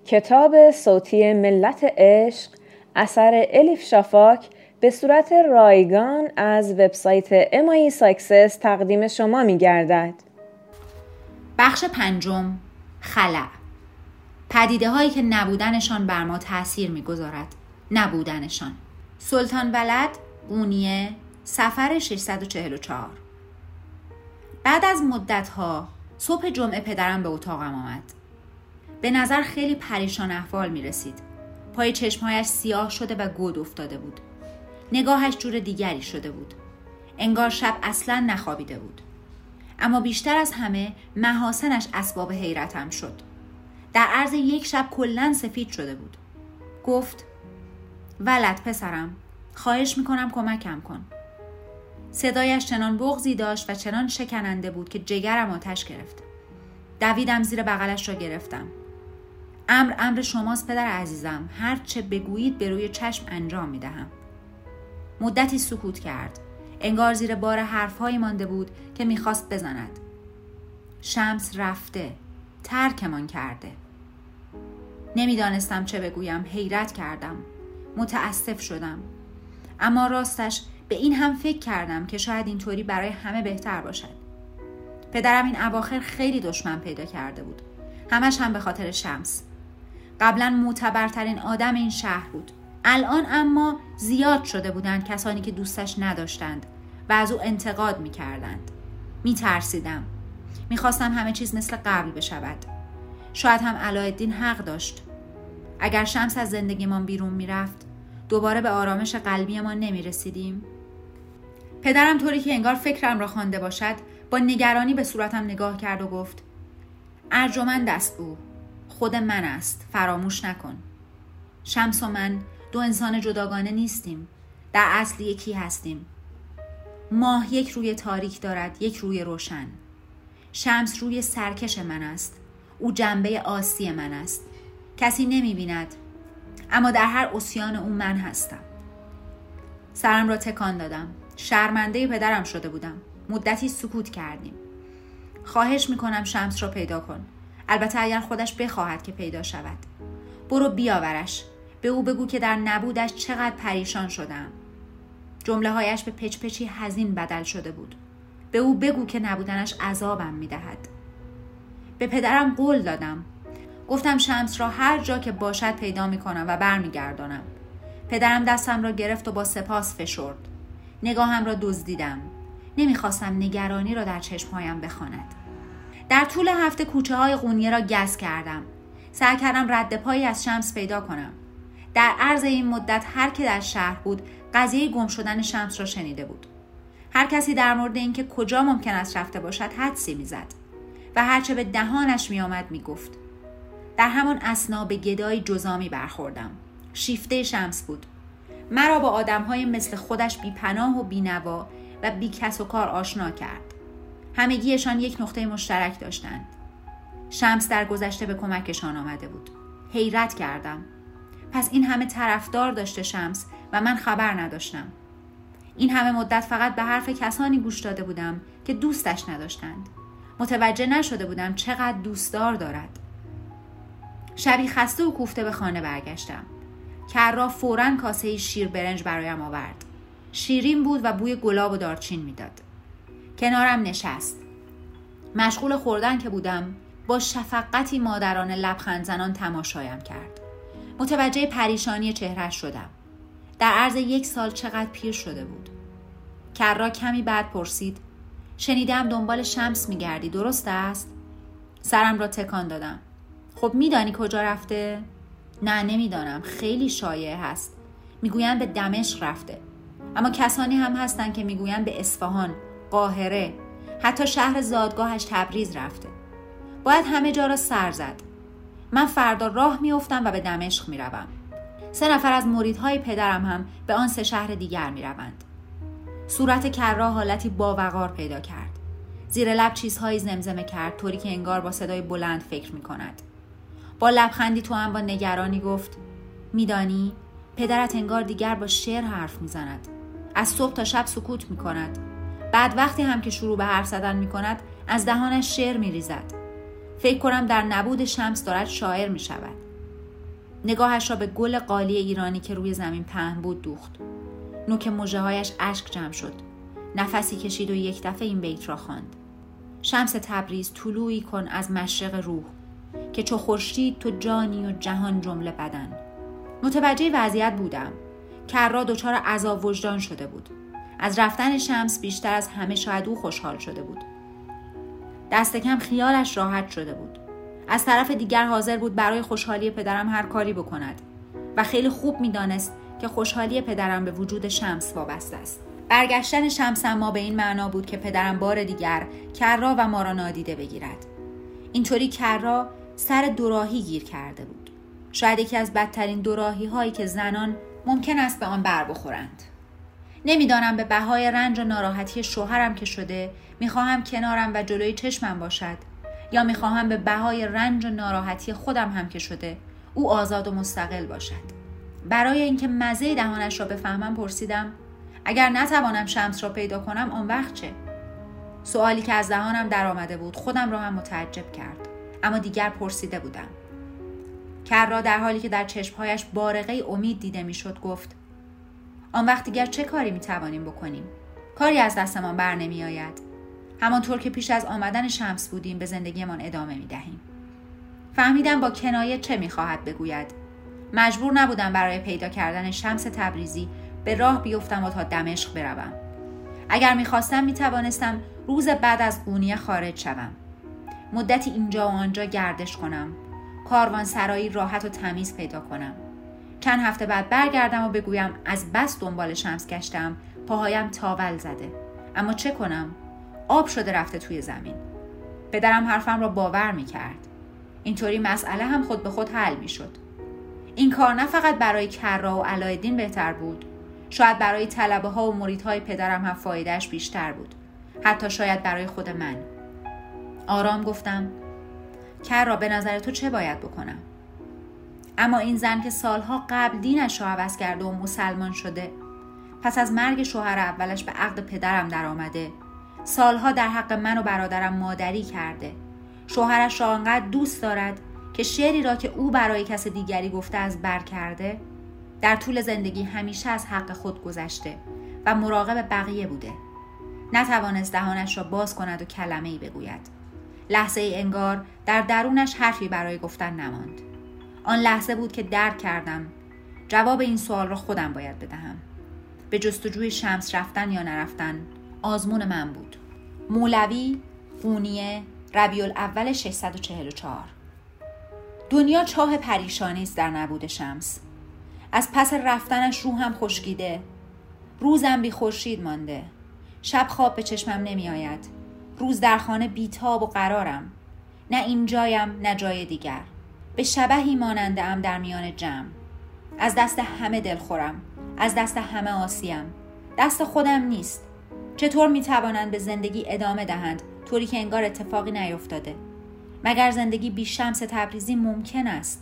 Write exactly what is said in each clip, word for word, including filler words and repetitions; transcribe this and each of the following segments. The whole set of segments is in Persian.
کتاب صوتی ملت عشق اثر الیف شافاک به صورت رایگان از وبسایت ام آی ساکسس تقدیم شما می گردد. بخش پنجم، خلأ. پدیده هایی که نبودنشان بر ما تأثیر می گذارد. نبودنشان. سلطان ولد، قونیه، سفر ششصد و چهل و چهار. بعد از مدتها صبح جمعه پدرم به اتاقم آمد. به نظر خیلی پریشان احوال می رسید. پای چشمهایش سیاه شده و گود افتاده بود. نگاهش جور دیگری شده بود. انگار شب اصلا نخوابیده بود. اما بیشتر از همه محاسنش اسباب حیرتم شد. در عرض یک شب کلاً سفید شده بود. گفت: ولد پسرم، خواهش میکنم کمکم کن. صدایش چنان بغضی داشت و چنان شکننده بود که جگرم آتش گرفت. دویدم زیر بغلش را گرفتم. امر امر شماست پدر عزیزم، هر چه بگویید به روی چشم انجام میدهم. مدتی سکوت کرد. انگار زیر بار حرفهایی مانده بود که میخواست بزند. شمس رفته، ترکمان کرده. نمیدانستم چه بگویم. حیرت کردم. متاسف شدم. اما راستش به این هم فکر کردم که شاید اینطوری برای همه بهتر باشد. پدرم این اواخر خیلی دشمن پیدا کرده بود. همش هم به خاطر شمس. قبلا معتبرترین آدم این شهر بود. الان اما زیاد شده بودند کسانی که دوستش نداشتند و از او انتقاد می کردند. می ترسیدم. می خواستم همه چیز مثل قبل بشود. شاید هم علاءالدین حق داشت. اگر شمس از زندگیمان بیرون می رفت، دوباره به آرامش قلبیمان نمی رسیدیم. پدرم طوری که انگار فکرم را خوانده باشد با نگرانی به صورتم نگاه کرد و گفت: ارجمند است او، خود من است، فراموش نکن. شمس و من دو انسان جداگانه نیستیم، در اصل یکی هستیم. ماه یک روی تاریک دارد، یک روی روشن. شمس روی سرکش من است، او جنبه آسی من است. کسی نمی بیند، اما در هر عصیان او من هستم. سرم را تکان دادم. شرمنده پدرم شده بودم. مدتی سکوت کردیم. خواهش میکنم شمس را پیدا کن. البته اگر خودش بخواهد که پیدا شود. برو بیاورش. به او بگو که در نبودش چقدر پریشان شدم. جمله هایش به پچ پچی حزین بدل شده بود. به او بگو که نبودنش عذابم میدهد. به پدرم قول دادم. گفتم شمس را هر جا که باشد پیدا میکنم و برمیگردانم. پدرم دستم را گرفت و با سپاس فشرد. نگاهم را دزدیدم. نمیخواستم نگرانی را در چشمهایم بخواند. در طول هفته کوچه های قونیه را گز کردم. سعی کردم رد پایی از شمس پیدا کنم. در عرض این مدت هر که در شهر بود قضیه گم شدن شمس را شنیده بود. هر کسی در مورد اینکه کجا ممکن است رفته باشد حدسی میزد و هرچه به دهانش میآمد میگفت. در همان اثنا به گدایی جزامی برخوردم. شیفته شمس بود. مرا با آدم‌های مثل خودش بی پناه و بی نوا و بی کس و کار آشنا کرد. همگیشان یک نقطه مشترک داشتند. شمس در گذشته به کمکشان آمده بود. حیرت کردم. پس این همه طرفدار داشته شمس و من خبر نداشتم. این همه مدت فقط به حرف کسانی گوش داده بودم که دوستش نداشتند. متوجه نشده بودم چقدر دوستدار دارد. شبی خسته و کوفته به خانه برگشتم. کرا فوراً کاسه شیر برنج برایم آورد. شیرین بود و بوی گلاب و دارچین میداد. کنارم نشست. مشغول خوردن که بودم با شفقتی مادرانه لبخند زنان تماشایم کرد. متوجه پریشانی چهره‌اش شدم. در عرض یک سال چقدر پیر شده بود. کرا کمی بعد پرسید: شنیدم دنبال شمس میگردی، درست است؟ سرم را تکان دادم. خب میدانی کجا رفته؟ نه نمیدانم، خیلی شایع هست. میگویند به دمشق رفته. اما کسانی هم هستند که میگویند به اصفهان، قاهره، حتی شهر زادگاهش تبریز رفته. باید همه جا را سر زد. من فردا راه میافتم و به دمشق میروم. سه نفر از مریدهای پدرم هم به آن سه شهر دیگر میروند. صورت کرا حالتی باوقار پیدا کرد. زیر لب چیزهایی زمزمه کرد، طوری که انگار با صدای بلند فکر میکند. با لبخندی تو هم با نگرانی گفت: میدانی پدرت انگار دیگر با شعر حرف میزند. از صبح تا شب سکوت میکند. بعد وقتی هم که شروع به حرف زدن میکند از دهانش شعر میریزد. فکر کنم در نبود شمس دارد شاعر میشود. نگاهش را به گل قالی ایرانی که روی زمین پهن بود دوخت. نوک مژه‌هایش اشک جمع شد. نفسی کشید و یک دفعه این بیت را خواند: شمس تبریز طلوعی کن از مشرق روح، که چو خورشید تو جانی و جهان جمله بدن. متوجه وضعیت بودم. کرا دچار عذاب وجدان شده بود. از رفتن شمس بیشتر از همه شاید او خوشحال شده بود. دست کم خیالش راحت شده بود. از طرف دیگر حاضر بود برای خوشحالی پدرم هر کاری بکند و خیلی خوب می‌دانست که خوشحالی پدرم به وجود شمس وابسته است. برگشتن شمس اما به این معنا بود که پدرم بار دیگر کرا و ما را نادیده بگیرد. اینطوری کرا سر دوراهی گیر کرده بود. شاید یکی از بدترین دوراهی هایی که زنان ممکن است به آن بر بخورند. نمیدانم به بهای رنج و ناراحتی شوهرم که شده میخواهم کنارم و جلوی چشمم باشد، یا میخواهم به بهای رنج و ناراحتی خودم هم که شده او آزاد و مستقل باشد. برای اینکه مزه دهانش را بفهمم پرسیدم: اگر نتوانم شمس را پیدا کنم آن وقت چه؟ سوالی که از دهانم در آمده بود خودم را هم متعجب کرد، اما دیگر پرسیده بودم. کرا در حالی که در چشمهایش بارقه امید دیده میشد گفت: آن وقت دیگر چه کاری میتوانیم بکنیم؟ کاری از دستمان بر نمی آید. همانطور که پیش از آمدن شمس بودیم به زندگیمان ادامه میدهیم. فهمیدم با کنایه چه میخواهد بگوید. مجبور نبودم برای پیدا کردن شمس تبریزی به راه بیفتم و تا دمشق بروم. اگر میخواستم میتوانستم روز بعد از قونیه خارج شوم. مدتی اینجا و آنجا گردش کنم. کاروان سرایی راحت و تمیز پیدا کنم. چند هفته بعد برگردم و بگویم از بس دنبال شمس گشتم پاهایم تاول زده. اما چه کنم؟ آب شده رفته توی زمین. پدرم حرفم را باور میکرد. اینطوری مسئله هم خود به خود حل میشد. این کار نه فقط برای کرا و علایالدین بهتر بود، شاید برای طلبه ها و مریدهای پدرم هم فایدهش بیشتر بود. حتی شاید برای خود من. آرام گفتم: کرا به نظر تو چه باید بکنم؟ اما این زن که سالها قبل دینش را عوض کرده و مسلمان شده، پس از مرگ شوهر اولش به عقد پدرم در آمده، سالها در حق من و برادرم مادری کرده، شوهرش را آنقدر دوست دارد که شعری را که او برای کس دیگری گفته از بر کرده، در طول زندگی همیشه از حق خود گذشته و مراقب بقیه بوده. نتوانست دهانش را باز کند و کلمه‌ای بگوید. لحظه ای انگار در درونش حرفی برای گفتن نماند. آن لحظه بود که درک کردم جواب این سوال را خودم باید بدهم. به جستجوی شمس رفتن یا نرفتن آزمون من بود. مولوی، قونیه، ربیع الاول ششصد و چهل و چهار. دنیا چاه پریشانی است در نبود شمس. از پس رفتنش روحم خشکیده. روزم بی خورشید مانده. شب خواب به چشمم نمی آید. روز در خانه بیتاب و قرارم. نه اینجایم نه جای دیگر. به شبحی ماننده ام در میان جمع. از دست همه دلخورم. از دست همه آسیم. دست خودم نیست. چطور می توانند به زندگی ادامه دهند طوری که انگار اتفاقی نیفتاده؟ مگر زندگی بی شمس تبریزی ممکن است؟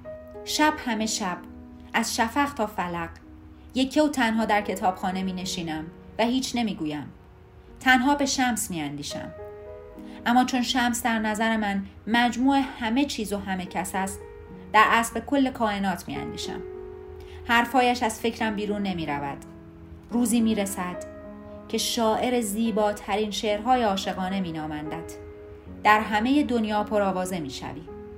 شب همه شب، از شفق تا فلق، یکی و تنها در کتابخانه می نشینم و هیچ نمی گویم. تنها به شمس می اندیشم. اما چون شمس در نظر من مجموع همه چیز و همه کس است، در اصل کل کائنات می اندیشم. حرفایش از فکرم بیرون نمی رود. روزی می رسد که شاعر زیباترین شعرهای عاشقانه می نامندت. در همه دنیا پرآوازه می شوی.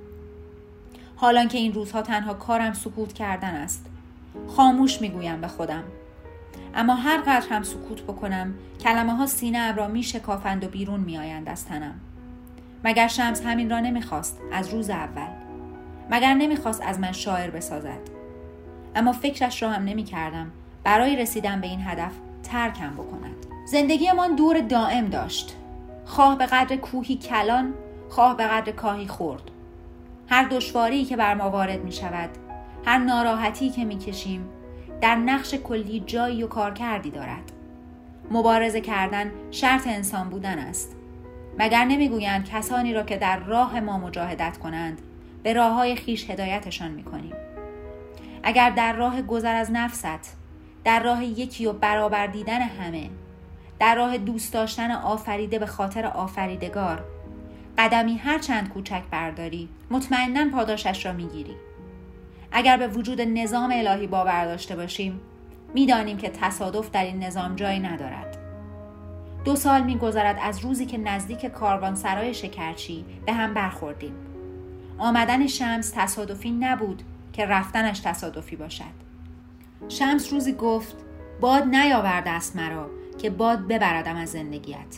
حالان که این روزها تنها کارم سکوت کردن است. خاموش می گویم به خودم. اما هر قدر هم سکوت بکنم کلمه ها سینه ام را می شکافند و بیرون می آیند از تنم. مگر شمس همین را نمی خواست از روز اول؟ مگر نمی خواست از من شاعر بسازد؟ اما فکرش را هم نمی کردم برای رسیدن به این هدف ترکم بکند. زندگیمان دور دائم داشت. خواه به قدر کوهی کلان، خواه به قدر کاهی خرد. هر دشواری که بر ما وارد می شود، هر ناراحتی که می کشیم، در نقش کلی جایی و کار کردی دارد. مبارزه کردن شرط انسان بودن است. مگر نمی گویند کسانی را که در راه ما مجاهدت کنند، به راههای خیش هدایتشان می کنیم. اگر در راه گذر از نفست، در راه یکی و برابر دیدن همه، در راه دوست داشتن آفریده به خاطر آفریدگار، قدمی هر چند کوچک برداری، مطمئناً پاداشش را میگیری. اگر به وجود نظام الهی باور داشته باشیم، می‌دانیم که تصادف در این نظام جایی ندارد. دو سال می‌گذرد از روزی که نزدیک کاروانسرای شکرچی به هم برخوردیم. آمدن شمس تصادفی نبود که رفتنش تصادفی باشد. شمس روزی گفت باد نیاورده است مرا که باد ببردم از زندگیت.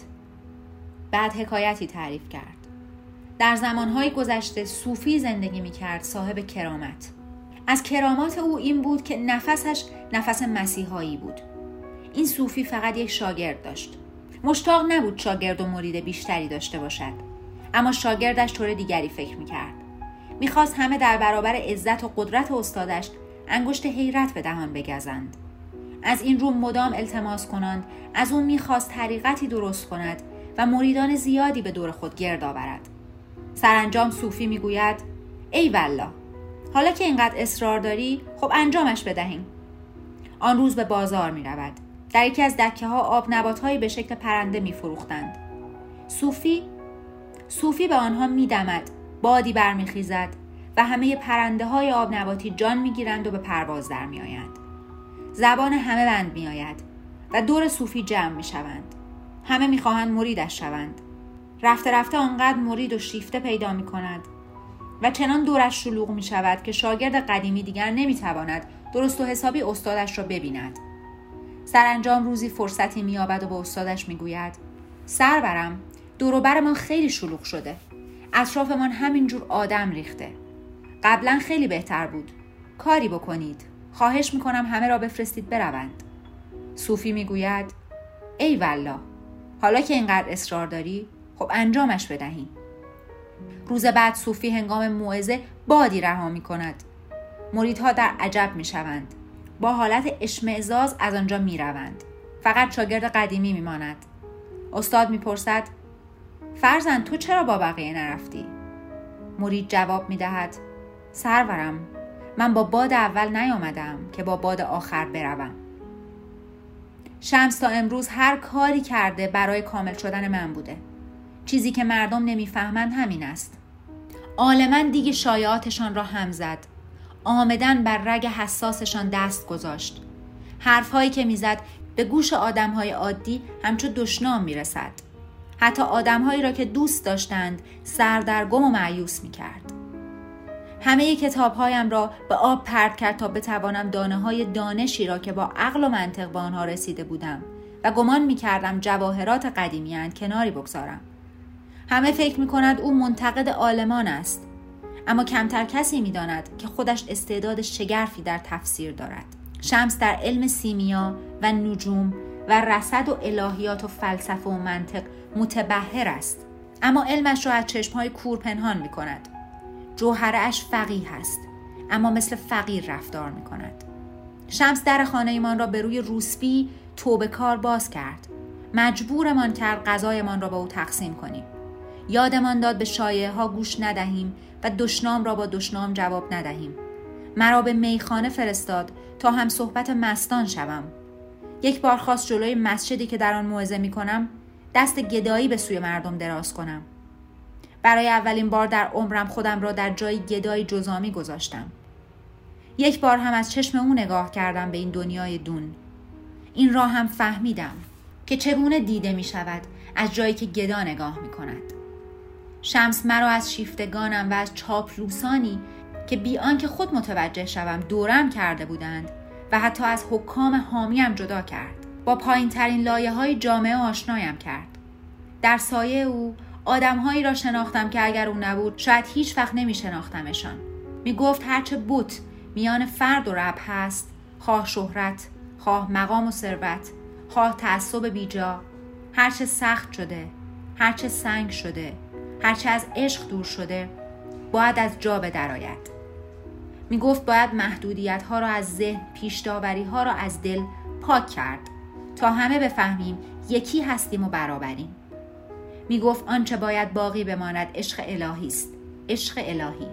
بعد حکایتی تعریف کرد. در زمانهای گذشته صوفی زندگی می‌کرد، صاحب کرامت. از کرامات او این بود که نفسش نفس مسیحایی بود. این صوفی فقط یک شاگرد داشت. مشتاق نبود شاگرد و مرید بیشتری داشته باشد، اما شاگردش طور دیگری فکر می‌کرد. می‌خواست همه در برابر عزت و قدرت استادش انگشت حیرت به دهان بگزند. از این رو مدام التماس کنند، از اون می‌خواست طریقتی درست کند و مریدان زیادی به دور خود گرد آورد. سرانجام صوفی میگوید ای والله، حالا که اینقدر اصرار داری، خب انجامش بدهیم. آن روز به بازار می رود. در یکی از دکه ها آب نباتهایی به شکل پرنده می فروختند. صوفی صوفی به آنها می دمد، بادی برمی خیزد و همه پرنده های آب نباتی جان می گیرند و به پرواز در می آیند. زبان همه بند می آید و دور صوفی جمع می شوند. همه می خواهند مریدش شوند. رفته رفته آنقدر مرید و شیفته پیدا می کند و چنان دورش شلوغ می شود که شاگرد قدیمی دیگر نمی تواند درست و حسابی استادش را ببیند. سرانجام روزی فرصتی می یابد و به استادش می گوید سرورم، دور و برمان خیلی شلوغ شده. اطرافمان همینجور آدم ریخته. قبلا خیلی بهتر بود. کاری بکنید. خواهش می کنم همه را بفرستید بروند. صوفی می گوید ای والله، حالا که اینقدر اصرار داری، خب انجامش بدهیم. روز بعد صوفی هنگام موعظه بادی رها می کند. مریدها در عجب می شوند. با حالت اشمئزاز از آنجا می روند. فقط شاگرد قدیمی می ماند. استاد می پرسد فرزند تو چرا با بقیه نرفتی؟ مرید جواب می دهد سرورم، من با باد اول نیامدم که با باد آخر بروم. شمس تا امروز هر کاری کرده برای کامل شدن من بوده. چیزی که مردم نمیفهمند همین است. عالماً دیگه شایعاتشان را هم زد. آمدن بر رگ حساسشان دست گذاشت. حرفهایی که میزد به گوش آدمهای عادی همچو دشنام میرسد. حتی آدمهایی را که دوست داشتند سردرگم و مایوس میکرد. همه کتابهایم را به آب پرت کرد تا بتوانم دانه های دانشی را که با عقل و منطق به آنها رسیده بودم و گمان میکردم جواهرات قدیمی اند کناری بگذارم. همه فکر میکند او منتقد عالمان است، اما کمتر کسی میداند که خودش استعداد شگرفی در تفسیر دارد. شمس در علم سیمیا و نجوم و رصد و الهیات و فلسفه و منطق متبحر است، اما علمش را از چشمهای کور پنهان میکند. جوهرش فقیه است، اما مثل فقیر رفتار میکند. شمس در خانه ایمان را به روی روسپی توبه کار باز کرد. مجبورمان کرد غذایمان را با او تقسیم کنیم. یادمان داد به شایعه ها گوش ندهیم و دشنام را با دشنام جواب ندهیم. مرا به میخانه فرستاد تا هم صحبت مستان شوم. یک بار خواست جلوی مسجدی که در آن موعظه میکنم دست گدایی به سوی مردم دراز کنم. برای اولین بار در عمرم خودم را در جای گدایی جزامی گذاشتم. یک بار هم از چشم او نگاه کردم به این دنیای دون. این را هم فهمیدم که چگونه دیده می شود از جایی که گدا نگاه می کند. شمس مرا از شیفتگانم و از چاپلوسانی که بی آنکه خود متوجه شوم دورم کرده بودند و حتی از حکام حامیم جدا کرد. با پایین ترین لایه های جامعه آشنایم کرد. در سایه او آدمهایی را شناختم که اگر او نبود شاید هیچ وقت نمی شناختمشان. می گفت هرچه بت میان فرد و رب هست، خواه شهرت، خواه مقام و ثروت، خواه تعصب بیجا، هرچه سخت شده، هرچه سنگ شده، هرچه از عشق دور شده، باید از جا بدرآید. می گفت باید محدودیت ها را از ذهن، پیش داوری ها را از دل پاک کرد تا همه بفهمیم یکی هستیم و برابریم. می گفت آنچه باید باقی بماند عشق الهی است، عشق الهی.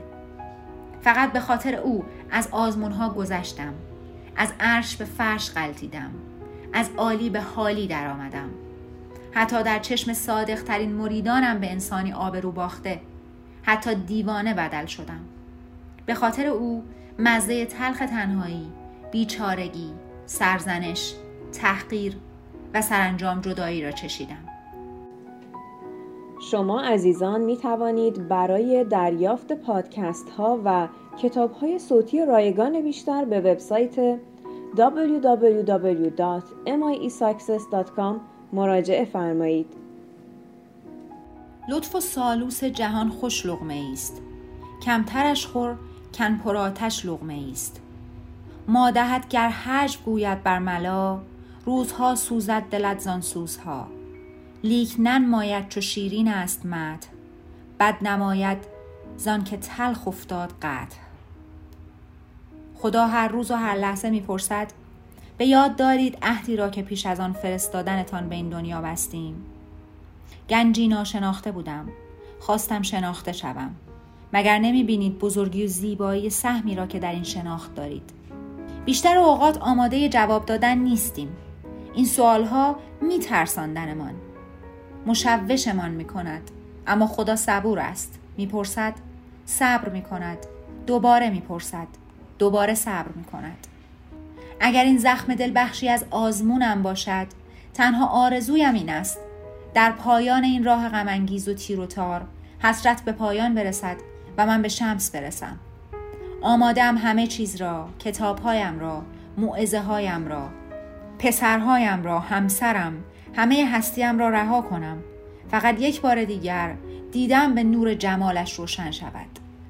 فقط به خاطر او از آزمون ها گذشتم، از عرش به فرش غلتیدم، از عالی به حالی در آمدم. حتی در چشم صادق ترین مریدانم به انسانی آبرو باخته، حتی دیوانه بدل شدم. به خاطر او مزه تلخ تنهایی، بیچارگی، سرزنش، تحقیر و سرانجام جدایی را چشیدم. شما عزیزان می توانید برای دریافت پادکست ها و کتاب های صوتی رایگان بیشتر به وبسایت دبلیو دبلیو دبلیو دات ام آی ای ساکسس دات کام مراجعه فرمایید. لطف و سالوس جهان خوش لقمه است، کمترش خور کن پر آتش لقمه است. مادهت گر هجو گوید بر ملا، روزها سوزد دلت زان سوزها. لیک ننماید چو شیرین است مدح، بد نماید زان که تلخ افتاد قدح. خدا هر روز و هر لحظه میپرسد به یاد دارید عهدی را که پیش از آن فرستادنتان به این دنیا بستیم؟ گنجی ناشناخته بودم، خواستم شناخته شوم. مگر نمیبینید بزرگی و زیبایی سهمی را که در این شناخت دارید؟ بیشتر اوقات آماده جواب دادن نیستیم. این سوالها میترساندنمان، مشوشمان میکند. اما خدا صبور است. میپرسد، صبر میکند، دوباره میپرسد، دوباره صبر میکند. اگر این زخم دل بخشی از آزمونم باشد، تنها آرزویم این است در پایان این راه غم انگیز و تیر و تار حسرت به پایان برسد و من به شمس برسم. آماده‌ام همه چیز را، کتابهایم را، موعظه هایم را، پسرهایم را، همسرم، همه هستیم را رها کنم. فقط یک بار دیگر دیدم به نور جمالش روشن شود.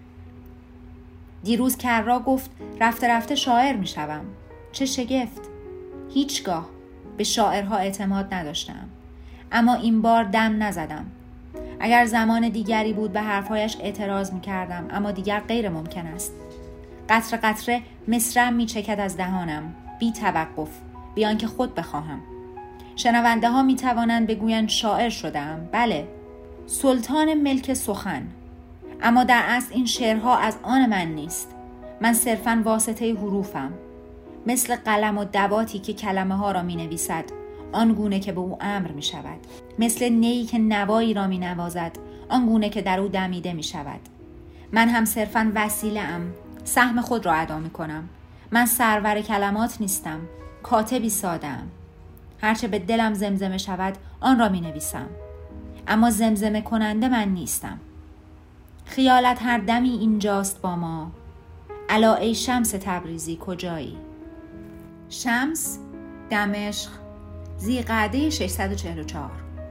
دیروز کرا گفت رفته رفته شاعر می شوم. چه شگفت! هیچگاه به شاعرها اعتماد نداشتم، اما این بار دم نزدم. اگر زمان دیگری بود به حرفهایش اعتراض می کردم، اما دیگر غیر ممکن است. قطره قطره مصرعم می چکد از دهانم، بی توقف، بیان که خود بخواهم. شنونده ها می توانند بگویند شاعر شدم. بله، سلطان ملک سخن، اما در اصل این شعرها از آن من نیست. من صرفاً واسطه حروفم، مثل قلم و دواتی که کلمه ها را می نویسد آنگونه که به او امر می شود، مثل نیی که نوایی را می نوازد آنگونه که در او دمیده می شود. من هم صرفاً وسیله ام، سهم خود را ادا می کنم. من سرور کلمات نیستم، کاتبی ساده ام. هرچه به دلم زمزمه شود آن را می نویسم، اما زمزمه کننده من نیستم. خیالت هر دمی اینجاست با ما، الا ای شمس تبریزی کجایی؟ شمس، دمشق، ذیقعده ششصد و چهل و چهار.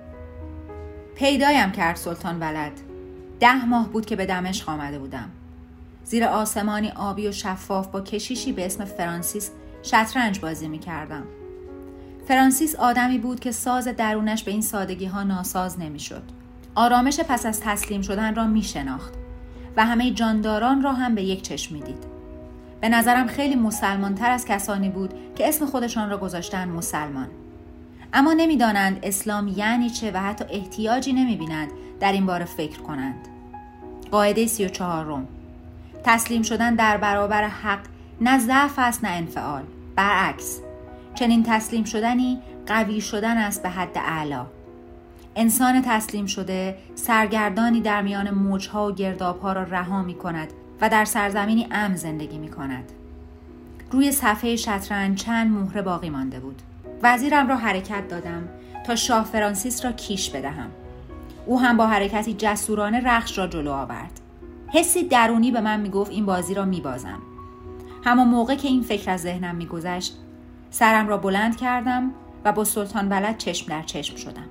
پیدایم کرد سلطان ولد. ده ماه بود که به دمشق آمده بودم. زیر آسمانی آبی و شفاف با کشیشی به اسم فرانسیس شطرنج بازی می کردم. فرانسیس آدمی بود که ساز درونش به این سادگی ها ناساز نمی شد. آرامش پس از تسلیم شدن را می شناخت و همه جانداران را هم به یک چشم می دید. به نظرم خیلی مسلمان تر از کسانی بود که اسم خودشان را گذاشتن مسلمان، اما نمی دانند اسلام یعنی چه و حتی احتیاجی نمی بینند در این باره فکر کنند. قاعده سی و چهارم: تسلیم شدن در برابر حق نه ضعف است نه انفعال، برعکس چنین تسلیم شدنی قوی شدن است به حد اعلا. انسان تسلیم شده سرگردانی در میان موجها و گردابها را رها می کند و در سرزمینی امن زندگی می کند. روی صفحه شطرنج چند مهره باقی مانده بود. وزیرم را حرکت دادم تا شاه فرانسیس را کیش بدهم. او هم با حرکتی جسورانه رخش را جلو آورد. حسی درونی به من می گفت این بازی را می بازم. همان موقع که این فکر از ذهنم می گذشت، سرم را بلند کردم و با سلطان ولد چشم در چشم شدم.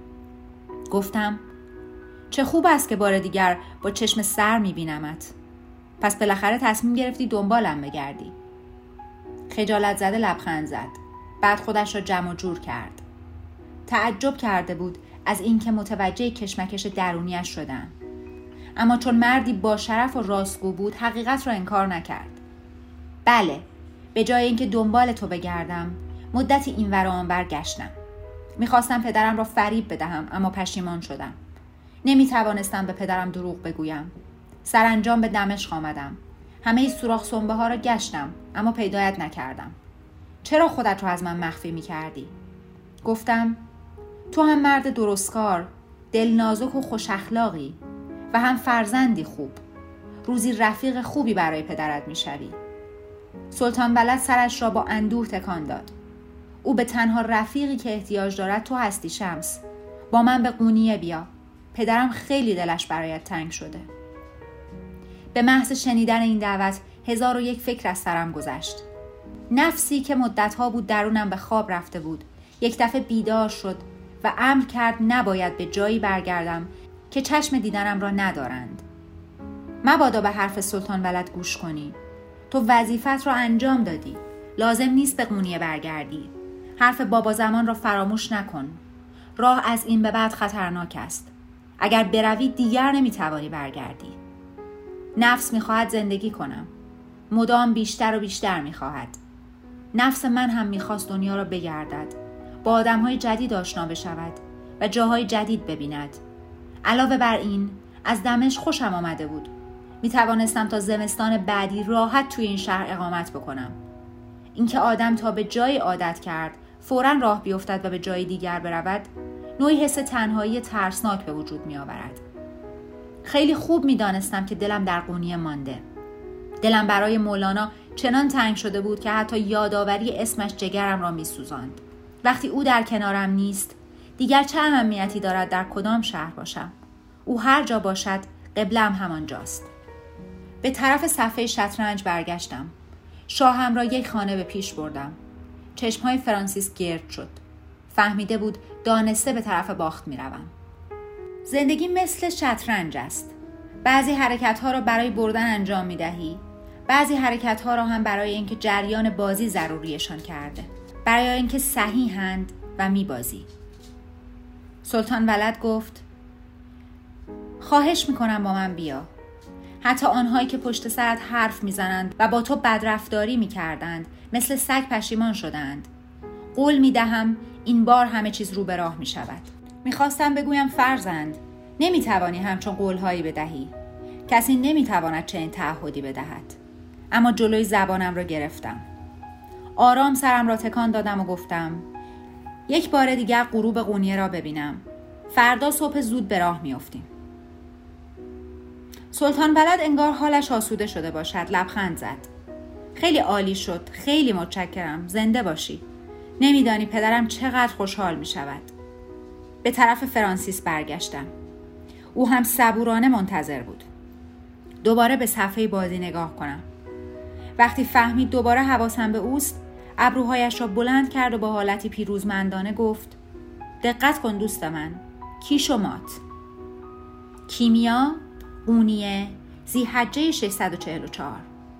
گفتم چه خوب است که بار دیگر با چشم سر می بینمت. پس بالاخره تصمیم گرفتی دنبالم بگردی. خجالت زده لبخند زد. بعد خودش را جمع و جور کرد. تعجب کرده بود از اینکه متوجه کشمکش درونیش شدم. اما چون مردی با شرف و راستگو بود حقیقت را انکار نکرد. بله، به جای اینکه دنبال تو بگردم مدتی اینور و آنور گشتم. میخواستم پدرم را فریب بدهم اما پشیمان شدم. نمیتوانستم به پدرم دروغ بگویم. سرانجام به دمشق آمدم. همه سوراخ سنبه ها را گشتم اما پیدایت نکردم. چرا خودت را از من مخفی میکردی؟ گفتم تو هم مرد درستکار، دل نازک و خوش اخلاقی و هم فرزندی خوب. روزی رفیق خوبی برای پدرت میشوی. سلطان ولد سرش را با اندوه تکان داد. او به تنها رفیقی که احتیاج دارد تو هستی شمس. با من به قونیه بیا. پدرم خیلی دلش برایت تنگ شده. به محض شنیدن این دعوت هزار و یک فکر از سرم گذشت. نفسی که مدتها بود درونم به خواب رفته بود یک دفعه بیدار شد و امر کرد نباید به جایی برگردم که چشم دیدنم را ندارند. مبادا به حرف سلطان ولد گوش کنی. تو وظیفت را انجام دادی. لازم نیست به قونیه برگردی. حرف بابا زمان را فراموش نکن. راه از این به بعد خطرناک است. اگر بروی دیگر نمیتوانی برگردی. نفس میخواهد زندگی کنم. مدام بیشتر و بیشتر میخواهد. نفس من هم میخواست دنیا را بگردد. با آدمهای جدید آشنا بشود و جاهای جدید ببیند. علاوه بر این از دمشق خوشم آمده بود. میتوانستم تا زمستان بعدی راحت توی این شهر اقامت بکنم. اینکه آدم تا به جای عادت کرد فوراً راه بیفتد و به جای دیگر برود نوعی حس تنهایی ترسناک به وجود می آورد. خیلی خوب می دانستم که دلم در قونیه مانده. دلم برای مولانا چنان تنگ شده بود که حتی یادآوری اسمش جگرم را می سوزاند. وقتی او در کنارم نیست دیگر چه اهمیتی دارد در کدام شهر باشم؟ او هر جا باشد قبله‌ام همانجاست. به طرف صفحه شطرنج برگشتم. شاهم را یک خانه به پیش بردم. چشمهای فرانسیس گرد شد. فهمیده بود دانسته به طرف باخت می روم. زندگی مثل شطرنج است. بعضی حرکتها را برای بردن انجام می دهی. بعضی حرکتها را هم برای اینکه جریان بازی ضروریشان کرده. برای اینکه صحیحند و می بازی. سلطان ولد گفت خواهش می کنم با من بیا. حتی آنهایی که پشت سرت حرف می زنند و با تو بدرفتاری می کردند مثل سگ پشیمان شدند. قول می دهم این بار همه چیز رو به راه می شود. می خواستم بگویم فرزند نمی توانی همچون قولهایی بدهی. کسی نمی تواند چنین تعهدی بدهد. اما جلوی زبانم را گرفتم. آرام سرم را تکان دادم و گفتم یک بار دیگر غروب قونیه را ببینم. فردا صبح زود به راه می افتیم. سلطان ولد انگار حالش آسوده شده باشد لبخند زد. خیلی عالی شد. خیلی متشکرم. زنده باشی. نمیدانی پدرم چقدر خوشحال می شود. به طرف فرانسیس برگشتم. او هم صبورانه منتظر بود. دوباره به صفحه بازی نگاه کنم. وقتی فهمید دوباره حواسم به اوست ابروهایش را بلند کرد و با حالتی پیروزمندانه گفت دقت کن دوست من. کیش و مات. کیمیا قونیه ذی‌حجه ششصد و چهل و چهار.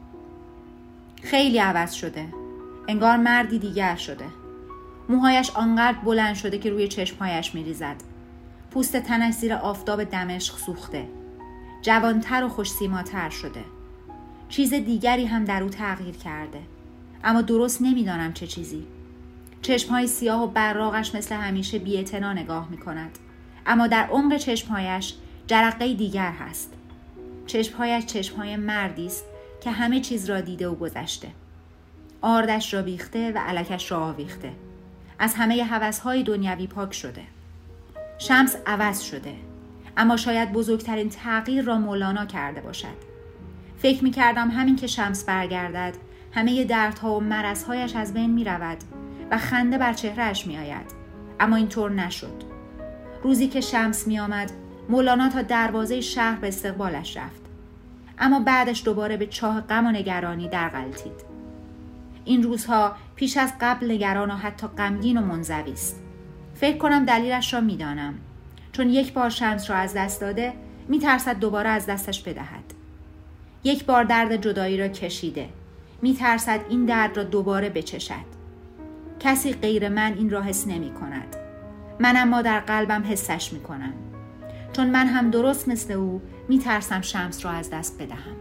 خیلی عوض شده. انگار مردی دیگر شده. موهایش آنقدر بلند شده که روی چشمهایش میریزد. پوست تنش زیر آفتاب دمشق سوخته. جوانتر و خوش‌سیماتر شده. چیز دیگری هم در او تغییر کرده. اما درست نمیدانم چه چیزی. چشمهای سیاه و براقش مثل همیشه بی‌اعتنا نگاه میکند. اما در عمق چشمهایش جرقه دیگر هست. چشمهایش چشمهای مردی است که همه چیز را دیده و گذشته. آردش را بیخته و الکش را آویخته. از همه هوس‌های دنیوی پاک شده. شمس عوض شده. اما شاید بزرگترین تغییر را مولانا کرده باشد. فکر می‌کردم همین که شمس برگردد همه دردها و مرض‌هایش از بین می‌رود و خنده بر چهرهش می‌آید. اما اینطور نشد. روزی که شمس می‌آمد مولانا تا دروازه شهر به استقبالش رفت. اما بعدش دوباره به چاه غم و نگرانی در غلتید. این روزها پیش از قبل نگران و حتی غمگین و منزوی است. فکر کنم دلیلش را می‌دانم. چون یک بار شمس را از دست داده می‌ترسد دوباره از دستش بدهد. یک بار درد جدایی را کشیده. می‌ترسد این درد را دوباره بچشد. کسی غیر من این را حس نمی‌کند. من اما در قلبم حسش می‌کنم. چون من هم درست مثل او می‌ترسم شمس را از دست بدهم.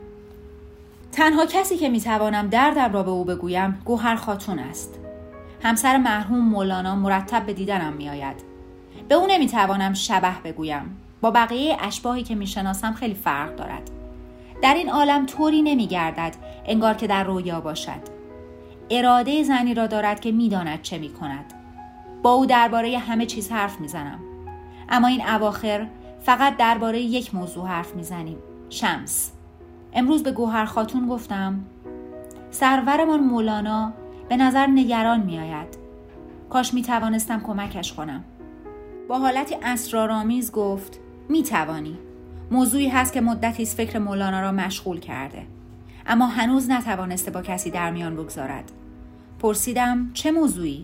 تنها کسی که می‌توانم دردم را به او بگویم گوهر خاتون است. همسر مرحوم مولانا مرتب به دیدنم می‌آید. به او نمی‌توانم شبح بگویم. با بقیه اشباحی که می‌شناسم خیلی فرق دارد. در این عالم طوری نمی‌گردد انگار که در رویا باشد. اراده زنی را دارد که می‌داند چه می‌کند. با او درباره همه چیز حرف می‌زنم. اما این اواخر فقط درباره یک موضوع حرف می‌زنیم. شمس. امروز به گوهر خاتون گفتم سرورمان مولانا به نظر نگران می آید. کاش می توانستم کمکش کنم. با حالتی اسرارآمیز گفت می توانی. موضوعی هست که مدتی است فکر مولانا را مشغول کرده. اما هنوز نتوانسته با کسی در میان بگذارد. پرسیدم چه موضوعی؟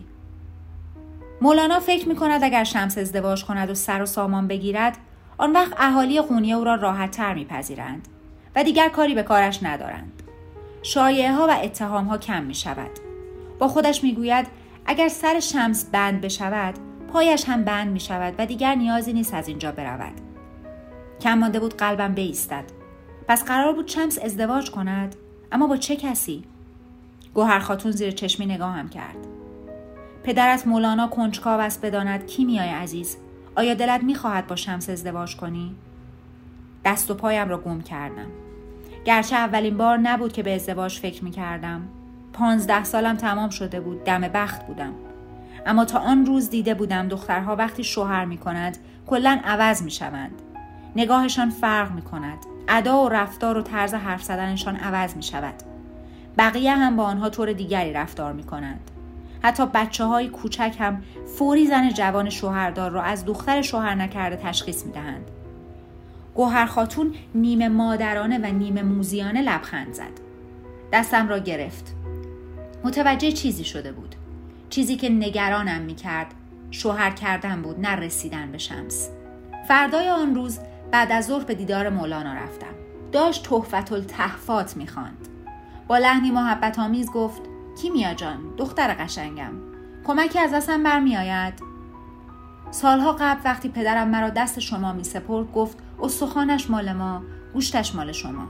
مولانا فکر می کند اگر شمس ازدواج کند و سر و سامان بگیرد، آن وقت اهالی خونی او را راحت تر می پذیرند و دیگر کاری به کارش ندارند. شایعه ها و اتهام ها کم می شود. با خودش می گوید اگر سر شمس بند بشود، پایش هم بند می شود و دیگر نیازی نیست از اینجا برود. کم مانده بود قلبم بایستد. پس قرار بود شمس ازدواج کند، اما با چه کسی؟ گوهر خاتون زیر چشمی نگاهم کرد. پدرت مولانا کنجکاو است بداند کیمیای عزیز، آیا دلت می‌خواهد با شمس ازدواج کنی؟ دست و پایم را گم کردم. گرچه اولین بار نبود که به ازدواج فکر می‌کردم. پانزده سالم تمام شده بود، دم بخت بودم. اما تا آن روز دیده بودم دخترها وقتی شوهر می‌کنند کلاً عوض می‌شوند. نگاهشان فرق می‌کند. ادا و رفتار و طرز حرف زدنشان عوض می‌شود. بقیه هم با آنها طور دیگری رفتار می‌کنند. حتی بچه‌های کوچک هم فوری زن جوان شوهردار را از دختر شوهر نکرده تشخیص می‌دهند. گوهر خاتون نیمه مادرانه و نیمه موذیانه لبخند زد. دستم را گرفت. متوجه چیزی شده بود. چیزی که نگرانم می‌کرد شوهر کردن بود، نه رسیدن به شمس. فردای آن روز بعد از ظهر به دیدار مولانا رفتم. داشت تحفة التحفات می‌خواند. با لحنی محبت آمیز گفت کیمیا جان، دختر قشنگم، کمکی از دستم برمی آید؟ سالها قبل وقتی پدرم مرا دست شما می سپرد گفت استخوانش مال ما، گوشتش مال شما.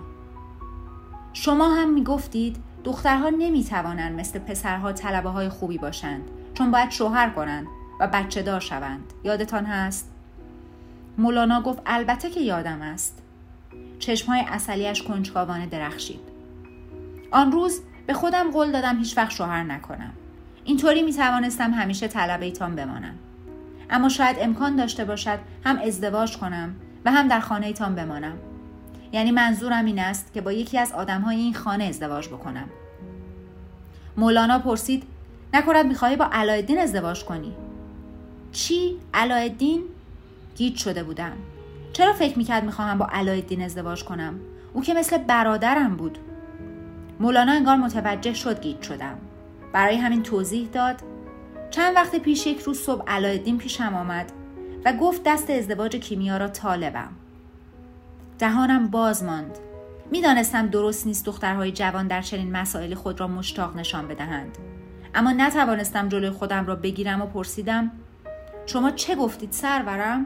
شما هم می گفتید دخترها نمی توانند مثل پسرها طلبه های خوبی باشند چون باید شوهر کنند و بچه دار شوند. یادتان هست؟ مولانا گفت البته که یادم است. چشمهای عسلیش کنجکاوانه درخشید. آن روز به خودم قول دادم هیچ وقت شوهر نکنم. اینطوری می توانستم همیشه طلبه ایتان بمانم. اما شاید امکان داشته باشد هم ازدواج کنم و هم در خانه ایتان بمانم. یعنی منظورم این است که با یکی از آدمهای این خانه ازدواج بکنم. مولانا پرسید نکند میخواهی با علایالدین ازدواج کنی؟ چی؟ علایالدین؟ گیج شده بودم. چرا فکر میکرد میخواهم با علایالدین ازدواج کنم؟ او که مثل برادرم بود. مولانا انگار متوجه شد گیج شدم. برای همین توضیح داد. چند وقت پیش یک روز صبح علایالدین پیشم آمد و گفت دست ازدواج کیمیا را طالبم. دهانم باز ماند. میدانستم درست نیست دخترهای جوان در چنین مسائل خود را مشتاق نشان بدهند. اما نتوانستم جلوی خودم را بگیرم و پرسیدم شما چه گفتید سرورم؟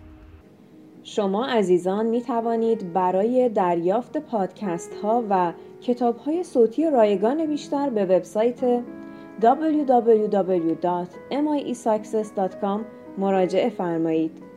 شما عزیزان می توانید برای دریافت پادکست ها و کتاب های صوتی رایگان بیشتر به وبسایت دبلیو دبلیو دبلیو دات ام آی ای ساکسس دات کام مراجعه فرمایید.